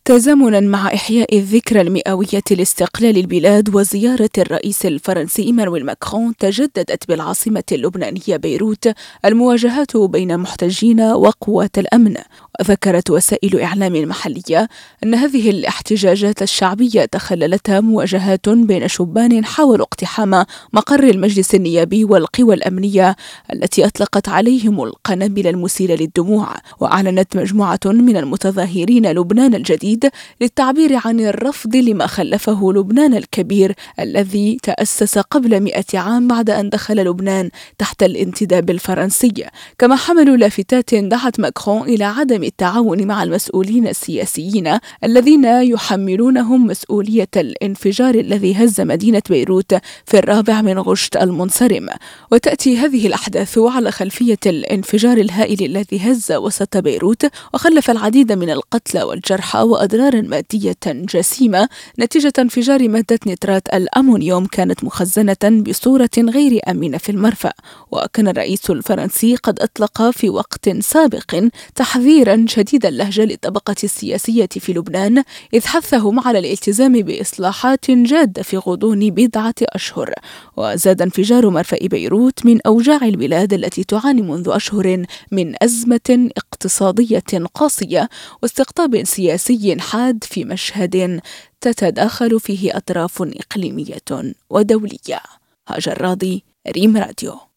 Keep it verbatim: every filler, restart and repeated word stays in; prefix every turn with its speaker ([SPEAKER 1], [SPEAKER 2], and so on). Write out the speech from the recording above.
[SPEAKER 1] تزامنا مع إحياء الذكرى المئوية لاستقلال البلاد وزيارة الرئيس الفرنسي إيمانويل ماكرون، تجددت بالعاصمة اللبنانية بيروت المواجهات بين محتجين وقوات الأمن. وذكرت وسائل إعلام محلية أن هذه الاحتجاجات الشعبية تخللتها مواجهات بين شبان حاولوا اقتحام مقر المجلس النيابي والقوى الأمنية التي أطلقت عليهم القنابل المسيلة للدموع. وأعلنت مجموعة من المتظاهرين لبنان الجديد للتعبير عن الرفض لما خلفه لبنان الكبير الذي تأسس قبل مئة عام بعد أن دخل لبنان تحت الانتداب الفرنسي. كما حملوا لافتات دعت ماكرون إلى عدم التعاون مع المسؤولين السياسيين الذين يحملونهم مسؤولية الانفجار الذي هز مدينة بيروت في الرابع من غشت المنصرم. وتأتي هذه الأحداث على خلفية الانفجار الهائل الذي هز وسط بيروت وخلف العديد من القتلى والجرحى وأضرار مادية جسيمة نتيجة انفجار مادة نترات الأمونيوم كانت مخزنة بصورة غير آمنة في المرفأ. وكان الرئيس الفرنسي قد أطلق في وقت سابق تحذيرا شديد اللهجة للطبقة السياسية في لبنان، إذ حثهم على الالتزام بإصلاحات جادة في غضون بضعة أشهر. وزاد انفجار مرفأ بيروت من أوجاع البلاد التي تعاني منذ أشهر من أزمة اقتصادية قاسية واستقطاب سياسي حاد في مشهد تتداخل فيه أطراف إقليمية ودولية. هاجر راضي، ريم راديو.